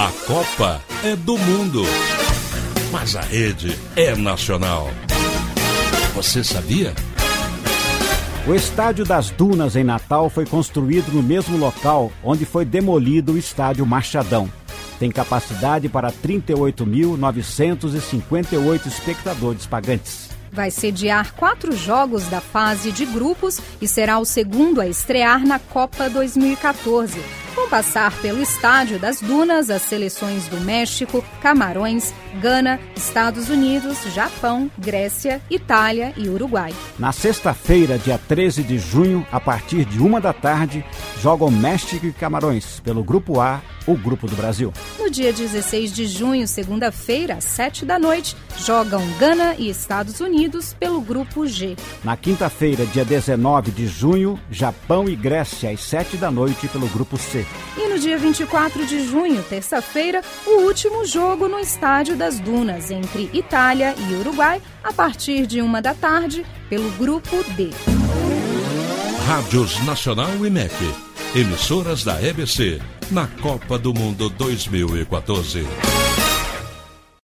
A Copa é do mundo, mas a rede é nacional. Você sabia? O Estádio das Dunas, em Natal, foi construído no mesmo local onde foi demolido o Estádio Machadão. Tem capacidade para 38.958 espectadores pagantes. Vai sediar 4 jogos da fase de grupos e será o segundo a estrear na Copa 2014. Vão passar pelo Estádio das Dunas as seleções do México, Camarões, Gana, Estados Unidos, Japão, Grécia, Itália e Uruguai. Na sexta-feira, dia 13 de junho, a partir de 13h, jogam México e Camarões pelo Grupo A, o Grupo do Brasil. No dia 16 de junho, segunda-feira, às 19h, jogam Gana e Estados Unidos pelo Grupo G. Na quinta-feira, dia 19 de junho, Japão e Grécia às 19h pelo Grupo C. E no dia 24 de junho, terça-feira, o último jogo no Estádio das Dunas, entre Itália e Uruguai, a partir de 13h, pelo Grupo D. Rádios Nacional e MEC, emissoras da EBC, na Copa do Mundo 2014.